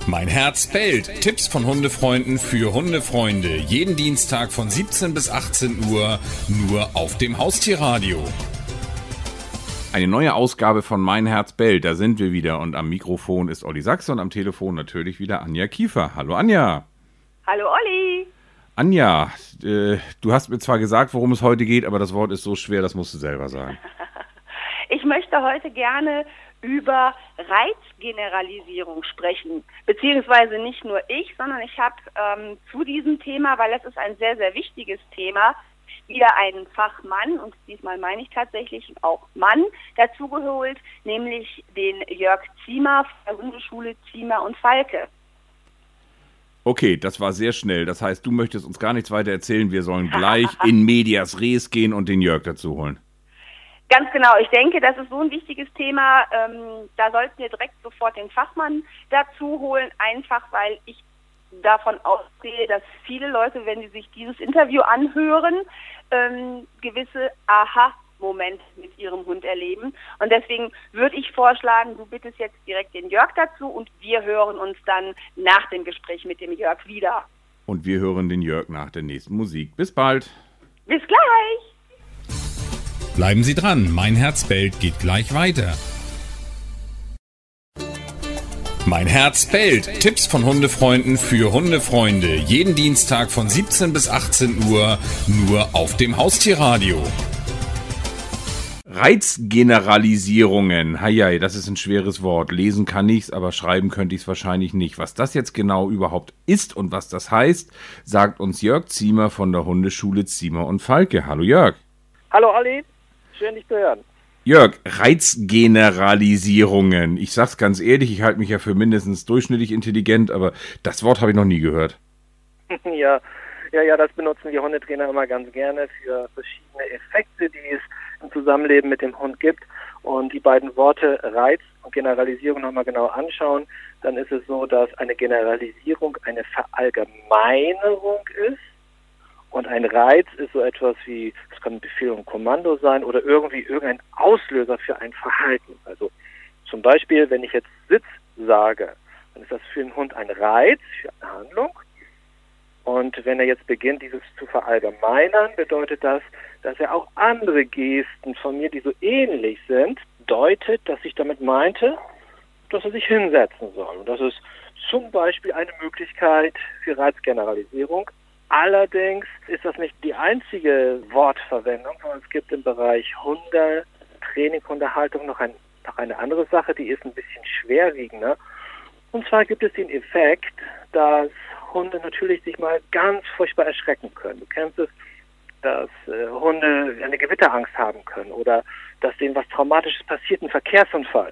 Mein Herz bellt. Tipps von Hundefreunden für Hundefreunde. Jeden Dienstag von 17 bis 18 Uhr nur auf dem Haustierradio. Eine neue Ausgabe von Mein Herz bellt. Da sind wir wieder und am Mikrofon ist Olli Sachse und am Telefon natürlich wieder Anja Kiefer. Hallo Anja. Hallo Olli. Anja, du hast mir zwar gesagt, worum es heute geht, aber das Wort ist so schwer, das musst du selber sagen. Ich möchte heute gerne über Reizgeneralisierung sprechen, beziehungsweise nicht nur ich, sondern ich habe zu diesem Thema, weil es ist ein sehr, sehr wichtiges Thema, wieder einen Fachmann, und diesmal meine ich tatsächlich auch Mann, dazugeholt, nämlich den Jörg Ziemer von der Hundeschule Ziemer und Falke. Okay, das war sehr schnell. Das heißt, du möchtest uns gar nichts weiter erzählen. Wir sollen gleich in medias res gehen und den Jörg dazu holen. Ganz genau. Ich denke, das ist so ein wichtiges Thema. Da sollten wir direkt sofort den Fachmann dazu holen, einfach weil ich davon ausgehe, dass viele Leute, wenn sie sich dieses Interview anhören, gewisse Aha-Momente mit ihrem Hund erleben. Und deswegen würde ich vorschlagen, du bittest jetzt direkt den Jörg dazu und wir hören uns dann nach dem Gespräch mit dem Jörg wieder. Und wir hören den Jörg nach der nächsten Musik. Bis bald. Bis gleich. Bleiben Sie dran. Mein Herz bellt geht gleich weiter. Mein Herz bellt. Tipps von Hundefreunden für Hundefreunde. Jeden Dienstag von 17 bis 18 Uhr nur auf dem Haustierradio. Reizgeneralisierungen. Heiei, das ist ein schweres Wort. Lesen kann ich's, aber schreiben könnte ich's wahrscheinlich nicht. Was das jetzt genau überhaupt ist und was das heißt, sagt uns Jörg Ziemer von der Hundeschule Ziemer und Falke. Hallo Jörg. Hallo Olli, schön dich zu hören. Jörg, Reizgeneralisierungen. Ich sag's ganz ehrlich, ich halte mich ja für mindestens durchschnittlich intelligent, aber das Wort habe ich noch nie gehört. Ja, das benutzen die Hundetrainer immer ganz gerne für verschiedene Effekte, die es im Zusammenleben mit dem Hund gibt. Und die beiden Worte Reiz und Generalisierung nochmal genau anschauen, dann ist es so, dass eine Generalisierung eine Verallgemeinerung ist. Und ein Reiz ist so etwas wie, es kann ein Befehl und Kommando sein oder irgendein Auslöser für ein Verhalten. Also zum Beispiel, wenn ich jetzt Sitz sage, dann ist das für den Hund ein Reiz, für eine Handlung. Und wenn er jetzt beginnt, dieses zu verallgemeinern, bedeutet das, dass er auch andere Gesten von mir, die so ähnlich sind, deutet, dass ich damit meinte, dass er sich hinsetzen soll. Und das ist zum Beispiel eine Möglichkeit für Reizgeneralisierung. Allerdings ist das nicht die einzige Wortverwendung, sondern es gibt im Bereich Hundetraining, Hundehaltung noch eine andere Sache, die ist ein bisschen schwerwiegender. Und zwar gibt es den Effekt, dass Hunde natürlich sich mal ganz furchtbar erschrecken können. Du kennst es, dass Hunde eine Gewitterangst haben können oder dass denen was Traumatisches passiert, ein Verkehrsunfall.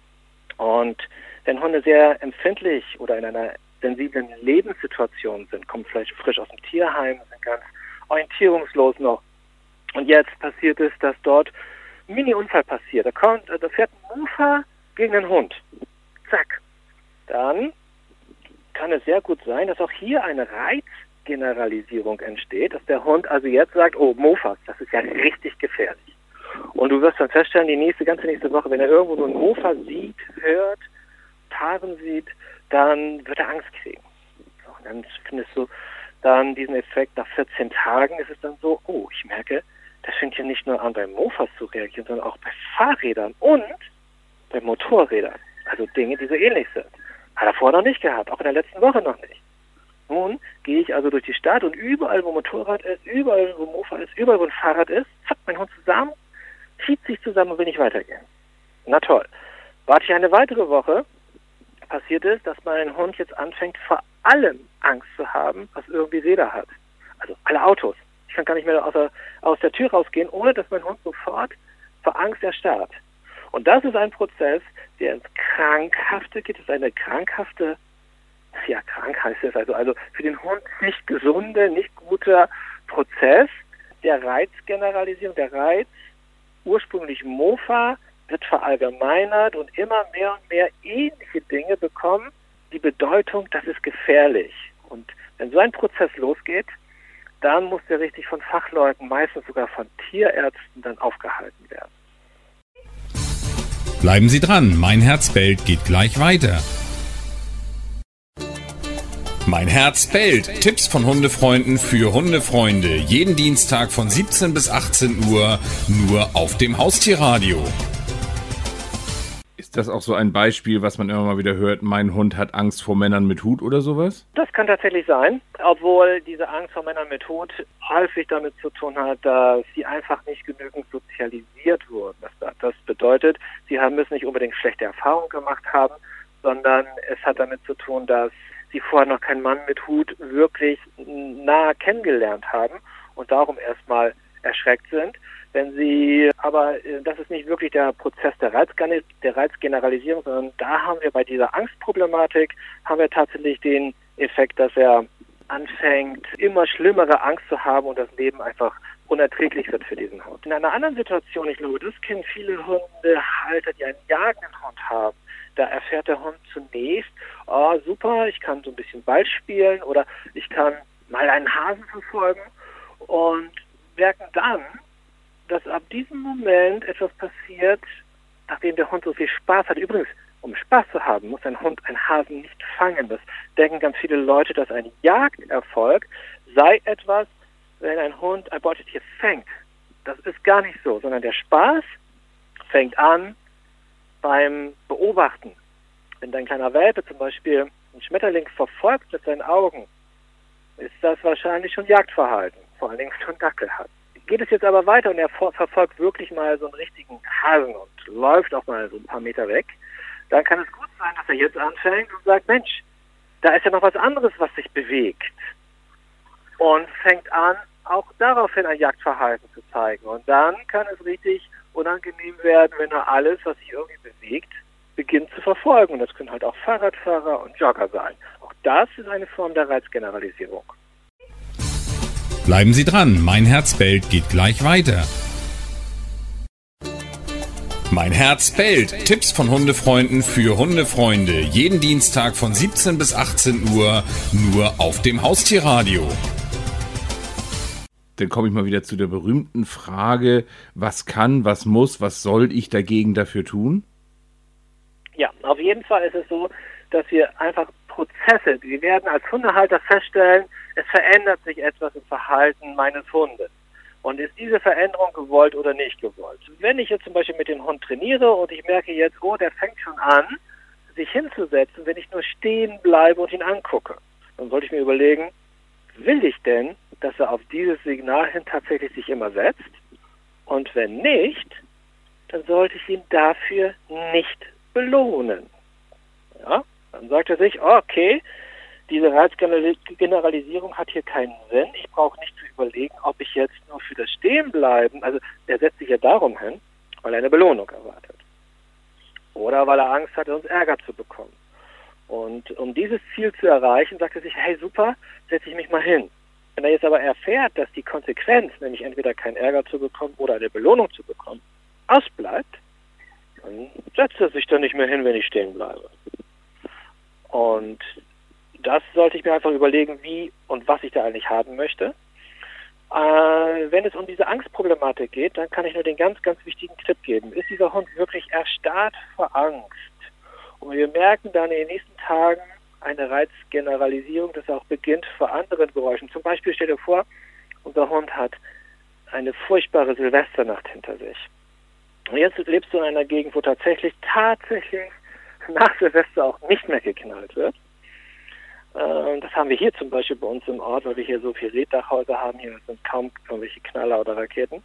Und wenn Hunde sehr empfindlich oder in einer sensiblen Lebenssituationen sind, kommen vielleicht frisch aus dem Tierheim, sind ganz orientierungslos noch. Und jetzt passiert es, dass dort ein Mini-Unfall passiert. Da fährt ein Mofa gegen einen Hund. Zack. Dann kann es sehr gut sein, dass auch hier eine Reizgeneralisierung entsteht, dass der Hund also jetzt sagt, oh, Mofas, das ist ja richtig gefährlich. Und du wirst dann feststellen, die ganze nächste Woche, wenn er irgendwo so ein Mofa sieht, hört, Paaren sieht, dann wird er Angst kriegen. So, und dann findest du dann diesen Effekt, nach 14 Tagen ist es dann so, oh, ich merke, das fängt hier nicht nur an, bei Mofas zu reagieren, sondern auch bei Fahrrädern und bei Motorrädern. Also Dinge, die so ähnlich sind. Hat er vorher noch nicht gehabt, auch in der letzten Woche noch nicht. Nun gehe ich also durch die Stadt und überall, wo Motorrad ist, überall, wo Mofa ist, überall, wo ein Fahrrad ist, zappt mein Hund zusammen, zieht sich zusammen und will nicht weitergehen. Na toll. Warte ich eine weitere Woche, passiert ist, dass mein Hund jetzt anfängt, vor allem Angst zu haben, was irgendwie Räder hat. Also alle Autos. Ich kann gar nicht mehr aus der Tür rausgehen, ohne dass mein Hund sofort vor Angst erstarrt. Und das ist ein Prozess, der ins Krankhafte geht. Das ist eine krankhafte, krank heißt es also für den Hund nicht gesunde, nicht guter Prozess der Reizgeneralisierung. Der Reiz, ursprünglich Mofa, wird verallgemeinert und immer mehr und mehr ähnliche Dinge bekommen die Bedeutung, das ist gefährlich. Und wenn so ein Prozess losgeht, dann muss der richtig von Fachleuten, meistens sogar von Tierärzten, dann aufgehalten werden. Bleiben Sie dran, mein Herz bellt geht gleich weiter. Mein Herz bellt. Tipps von Hundefreunden für Hundefreunde. Jeden Dienstag von 17 bis 18 Uhr nur auf dem Haustierradio. Ist das auch so ein Beispiel, was man immer mal wieder hört, mein Hund hat Angst vor Männern mit Hut oder sowas? Das kann tatsächlich sein, obwohl diese Angst vor Männern mit Hut häufig damit zu tun hat, dass sie einfach nicht genügend sozialisiert wurden. Das bedeutet, sie müssen nicht unbedingt schlechte Erfahrungen gemacht haben, sondern es hat damit zu tun, dass sie vorher noch keinen Mann mit Hut wirklich nah kennengelernt haben und darum erstmal erschreckt sind. Wenn sie, aber das ist nicht wirklich der Prozess der Reizgeneralisierung, sondern da haben wir bei dieser Angstproblematik, haben wir tatsächlich den Effekt, dass er anfängt, immer schlimmere Angst zu haben und das Leben einfach unerträglich wird für diesen Hund. In einer anderen Situation, ich glaube, das kennen viele Hundehalter, die einen jagenden Hund haben, da erfährt der Hund zunächst, oh super, ich kann so ein bisschen Ball spielen oder ich kann mal einen Hasen verfolgen und merken dann, dass ab diesem Moment etwas passiert, nachdem der Hund so viel Spaß hat. Übrigens, um Spaß zu haben, muss ein Hund einen Hasen nicht fangen. Das denken ganz viele Leute, dass ein Jagderfolg sei etwas, wenn ein Hund ein Beutetier fängt. Das ist gar nicht so, sondern der Spaß fängt an beim Beobachten. Wenn dein kleiner Welpe zum Beispiel einen Schmetterling verfolgt mit seinen Augen, ist das wahrscheinlich schon Jagdverhalten, vor allen Dingen, wenn du einen Dackel hast. Geht es jetzt aber weiter und er verfolgt wirklich mal so einen richtigen Hasen und läuft auch mal so ein paar Meter weg, dann kann es gut sein, dass er jetzt anfängt und sagt, Mensch, da ist ja noch was anderes, was sich bewegt. Und fängt an, auch daraufhin ein Jagdverhalten zu zeigen. Und dann kann es richtig unangenehm werden, wenn er alles, was sich irgendwie bewegt, beginnt zu verfolgen. Und das können halt auch Fahrradfahrer und Jogger sein. Auch das ist eine Form der Reizgeneralisierung. Bleiben Sie dran, mein Herz bellt geht gleich weiter. Mein Herz bellt. Tipps von Hundefreunden für Hundefreunde. Jeden Dienstag von 17 bis 18 Uhr nur auf dem Haustierradio. Dann komme ich mal wieder zu der berühmten Frage, was kann, was muss, was soll ich dafür tun? Ja, auf jeden Fall ist es so, dass wir einfach Prozesse, wir werden als Hundehalter feststellen, es verändert sich etwas im Verhalten meines Hundes. Und ist diese Veränderung gewollt oder nicht gewollt? Wenn ich jetzt zum Beispiel mit dem Hund trainiere und ich merke jetzt, oh, der fängt schon an, sich hinzusetzen, wenn ich nur stehen bleibe und ihn angucke, dann sollte ich mir überlegen, will ich denn, dass er auf dieses Signal hin tatsächlich sich immer setzt? Und wenn nicht, dann sollte ich ihn dafür nicht belohnen. Ja, dann sagt er sich, okay, diese Reizgeneralisierung hat hier keinen Sinn. Ich brauche nicht zu überlegen, ob ich jetzt nur für das Stehenbleiben, also er setzt sich ja darum hin, weil er eine Belohnung erwartet. Oder weil er Angst hat, uns Ärger zu bekommen. Und um dieses Ziel zu erreichen, sagt er sich, hey super, setze ich mich mal hin. Wenn er jetzt aber erfährt, dass die Konsequenz, nämlich entweder keinen Ärger zu bekommen oder eine Belohnung zu bekommen, ausbleibt, dann setzt er sich dann nicht mehr hin, wenn ich stehen bleibe. Und das sollte ich mir einfach überlegen, wie und was ich da eigentlich haben möchte. Wenn es um diese Angstproblematik geht, dann kann ich nur den ganz, ganz wichtigen Tipp geben. Ist dieser Hund wirklich erstarrt vor Angst? Und wir merken dann in den nächsten Tagen eine Reizgeneralisierung, das auch beginnt vor anderen Geräuschen. Zum Beispiel stell dir vor, unser Hund hat eine furchtbare Silvesternacht hinter sich. Und jetzt lebst du in einer Gegend, wo tatsächlich nach Silvester auch nicht mehr geknallt wird. Das haben wir hier zum Beispiel bei uns im Ort, weil wir hier so viele Reetdachhäuser haben. Hier sind kaum irgendwelche Knaller oder Raketen.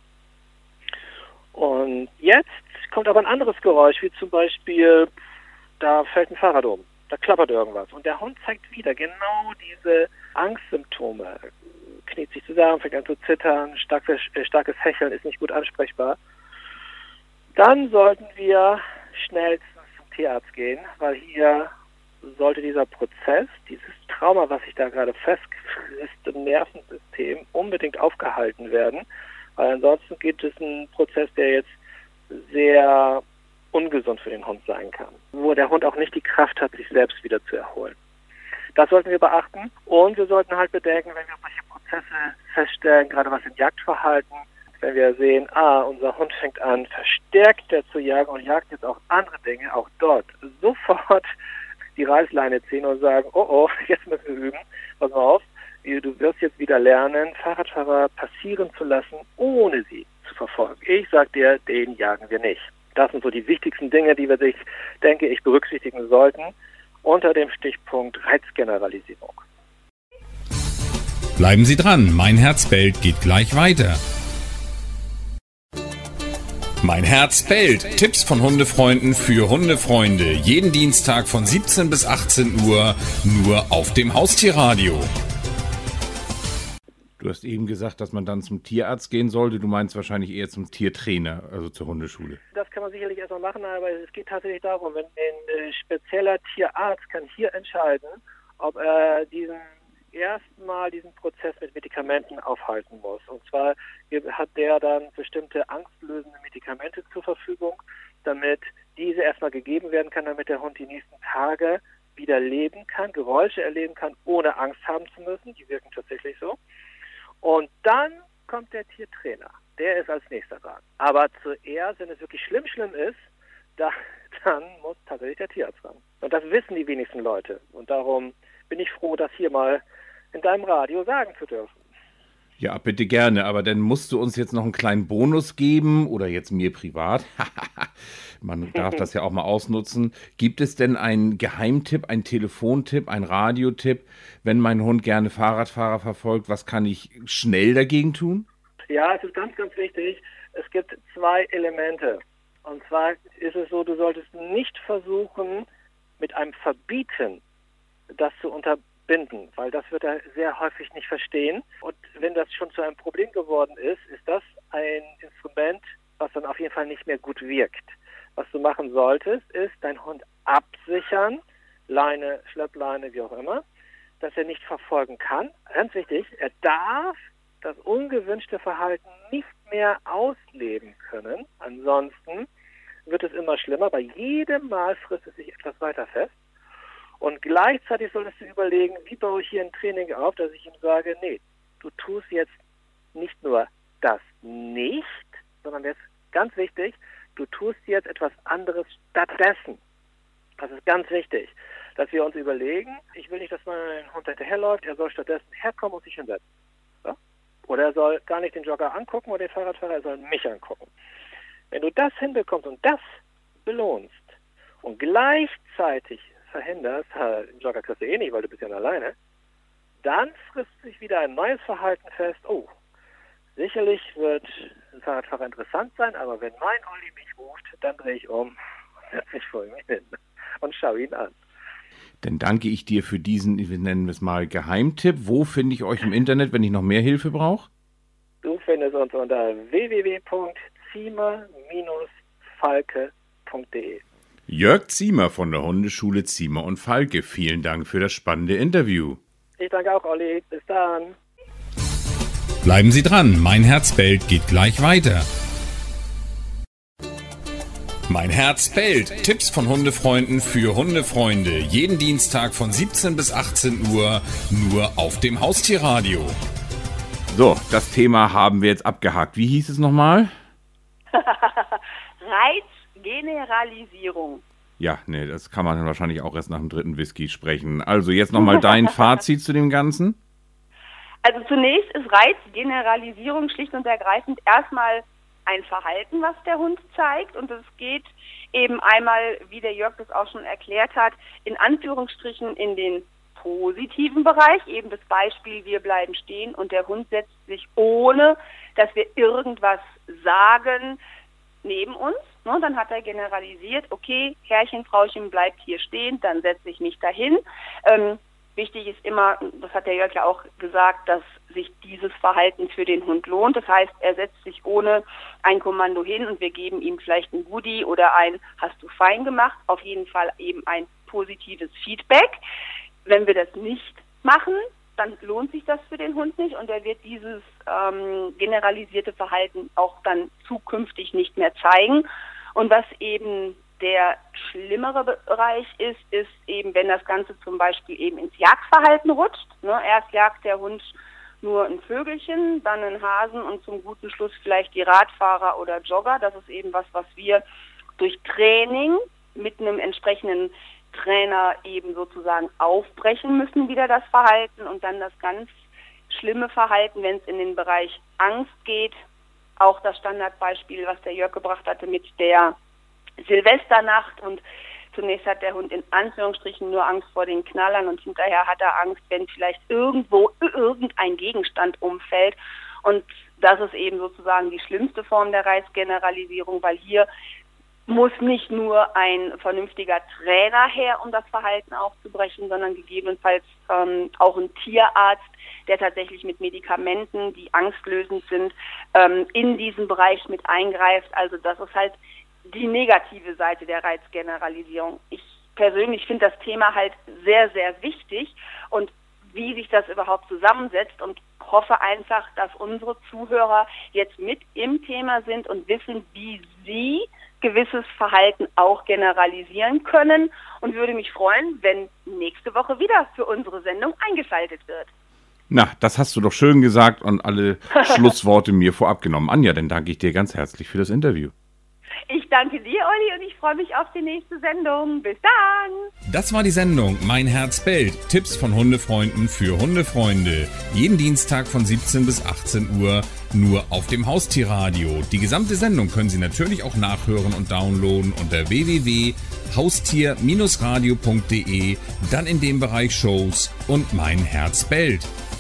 Und jetzt kommt aber ein anderes Geräusch, wie zum Beispiel, da fällt ein Fahrrad um, da klappert irgendwas. Und der Hund zeigt wieder genau diese Angstsymptome. Kniet sich zusammen, fängt an zu zittern, starkes Hecheln, ist nicht gut ansprechbar. Dann sollten wir schnellstens zum Tierarzt gehen, weil hier sollte dieser Prozess, dieses Trauma, was sich da gerade festfrisst im Nervensystem, unbedingt aufgehalten werden, weil ansonsten gibt es einen Prozess, der jetzt sehr ungesund für den Hund sein kann, wo der Hund auch nicht die Kraft hat, sich selbst wieder zu erholen. Das sollten wir beachten und wir sollten halt bedenken, wenn wir solche Prozesse feststellen, gerade was im Jagdverhalten, wenn wir sehen, unser Hund fängt an, verstärkt zu jagen und jagt jetzt auch andere Dinge, auch dort sofort die Reißleine ziehen und sagen, oh, jetzt müssen wir üben, pass mal auf, du wirst jetzt wieder lernen, Fahrradfahrer passieren zu lassen, ohne sie zu verfolgen. Ich sag dir, den jagen wir nicht. Das sind so die wichtigsten Dinge, die wir denke ich, berücksichtigen sollten unter dem Stichpunkt Reizgeneralisierung. Bleiben Sie dran, Mein Herz bellt geht gleich weiter. Mein Herz bellt. Tipps von Hundefreunden für Hundefreunde. Jeden Dienstag von 17 bis 18 Uhr nur auf dem Haustierradio. Du hast eben gesagt, dass man dann zum Tierarzt gehen sollte. Du meinst wahrscheinlich eher zum Tiertrainer, also zur Hundeschule. Das kann man sicherlich erstmal machen, aber es geht tatsächlich darum, wenn ein spezieller Tierarzt kann hier entscheiden, ob er diesen Prozess mit Medikamenten aufhalten muss. Und zwar hat der dann bestimmte angstlösende Medikamente zur Verfügung, damit diese erstmal gegeben werden kann, damit der Hund die nächsten Tage wieder leben kann, Geräusche erleben kann, ohne Angst haben zu müssen. Die wirken tatsächlich so. Und dann kommt der Tiertrainer. Der ist als nächster dran. Aber zuerst, wenn es wirklich schlimm ist, dann muss tatsächlich der Tierarzt ran. Und das wissen die wenigsten Leute. Und darum bin ich froh, das hier mal in deinem Radio sagen zu dürfen. Ja, bitte gerne. Aber dann musst du uns jetzt noch einen kleinen Bonus geben oder jetzt mir privat. Man darf das ja auch mal ausnutzen. Gibt es denn einen Geheimtipp, einen Telefontipp, einen Radiotipp, wenn mein Hund gerne Fahrradfahrer verfolgt? Was kann ich schnell dagegen tun? Ja, es ist ganz, ganz wichtig. Es gibt 2 Elemente. Und zwar ist es so, du solltest nicht versuchen, mit einem Verbieten das zu unterbinden, weil das wird er sehr häufig nicht verstehen. Und wenn das schon zu einem Problem geworden ist, ist das ein Instrument, was dann auf jeden Fall nicht mehr gut wirkt. Was du machen solltest, ist deinen Hund absichern, Leine, Schleppleine, wie auch immer, dass er nicht verfolgen kann. Ganz wichtig, er darf das ungewünschte Verhalten nicht mehr ausleben können. Ansonsten wird es immer schlimmer. Bei jedem Mal frisst es sich etwas weiter fest. Und gleichzeitig solltest du überlegen, wie baue ich hier ein Training auf, dass ich ihm sage, nee, du tust jetzt nicht nur das nicht, sondern jetzt ganz wichtig, du tust jetzt etwas anderes stattdessen. Das ist ganz wichtig, dass wir uns überlegen, ich will nicht, dass mein Hund hinterherläuft, er soll stattdessen herkommen und sich hinsetzen. Ja? Oder er soll gar nicht den Jogger angucken oder den Fahrradfahrer, er soll mich angucken. Wenn du das hinbekommst und das belohnst und gleichzeitig verhinderst, den Jogger kriegst du eh nicht, weil du bist ja alleine, dann frisst sich wieder ein neues Verhalten fest. Oh, sicherlich wird ein Fahrradfahrer interessant sein, aber wenn mein Olli mich ruft, dann drehe ich um, setze mich vor ihm hin und schaue ihn an. Dann danke ich dir für diesen, wir nennen es mal Geheimtipp. Wo finde ich euch im Internet, wenn ich noch mehr Hilfe brauche? Du findest uns unter www.ziemer-falke.de. Jörg Ziemer von der Hundeschule Ziemer und Falke. Vielen Dank für das spannende Interview. Ich danke auch, Olli. Bis dann. Bleiben Sie dran, Mein Herz bellt geht gleich weiter. Mein Herz bellt. Tipps von Hundefreunden für Hundefreunde. Jeden Dienstag von 17 bis 18 Uhr nur auf dem Haustierradio. So, das Thema haben wir jetzt abgehakt. Wie hieß es nochmal? Reizgeneralisierung. Ja, nee, das kann man wahrscheinlich auch erst nach dem 3. Whisky sprechen. Also jetzt nochmal dein Fazit zu dem Ganzen. Also zunächst ist Reizgeneralisierung schlicht und ergreifend erstmal ein Verhalten, was der Hund zeigt, und es geht eben einmal, wie der Jörg das auch schon erklärt hat, in Anführungsstrichen in den positiven Bereich, eben das Beispiel, wir bleiben stehen und der Hund setzt sich, ohne dass wir irgendwas sagen, neben uns. Ne, dann hat er generalisiert, okay, Herrchen, Frauchen bleibt hier stehen, dann setze ich mich dahin. Wichtig ist immer, das hat der Jörg ja auch gesagt, dass sich dieses Verhalten für den Hund lohnt. Das heißt, er setzt sich ohne ein Kommando hin und wir geben ihm vielleicht ein Goodie oder ein hast du fein gemacht. Auf jeden Fall eben ein positives Feedback. Wenn wir das nicht machen, dann lohnt sich das für den Hund nicht und er wird dieses generalisierte Verhalten auch dann zukünftig nicht mehr zeigen. Und was eben der schlimmere Bereich ist eben, wenn das Ganze zum Beispiel eben ins Jagdverhalten rutscht. Ne? Erst jagt der Hund nur ein Vögelchen, dann einen Hasen und zum guten Schluss vielleicht die Radfahrer oder Jogger. Das ist eben was wir durch Training mit einem entsprechenden Trainer eben sozusagen aufbrechen müssen, wieder das Verhalten, und dann das ganz schlimme Verhalten, wenn es in den Bereich Angst geht. Auch das Standardbeispiel, was der Jörg gebracht hatte mit der Silvesternacht, und zunächst hat der Hund in Anführungsstrichen nur Angst vor den Knallern und hinterher hat er Angst, wenn vielleicht irgendwo irgendein Gegenstand umfällt, und das ist eben sozusagen die schlimmste Form der Reizgeneralisierung, weil hier muss nicht nur ein vernünftiger Trainer her, um das Verhalten aufzubrechen, sondern gegebenenfalls auch ein Tierarzt, der tatsächlich mit Medikamenten, die angstlösend sind, in diesen Bereich mit eingreift. Also das ist halt die negative Seite der Reizgeneralisierung. Ich persönlich finde das Thema halt sehr, sehr wichtig, und wie sich das überhaupt zusammensetzt, und hoffe einfach, dass unsere Zuhörer jetzt mit im Thema sind und wissen, wie sie gewisses Verhalten auch generalisieren können, und würde mich freuen, wenn nächste Woche wieder für unsere Sendung eingeschaltet wird. Na, das hast du doch schön gesagt und alle Schlussworte mir vorab genommen. Anja, dann danke ich dir ganz herzlich für das Interview. Ich danke dir, Olli, und ich freue mich auf die nächste Sendung. Bis dann! Das war die Sendung Mein Herz bellt. Tipps von Hundefreunden für Hundefreunde. Jeden Dienstag von 17 bis 18 Uhr nur auf dem Haustierradio. Die gesamte Sendung können Sie natürlich auch nachhören und downloaden unter www.haustier-radio.de, dann in dem Bereich Shows und Mein Herz bellt.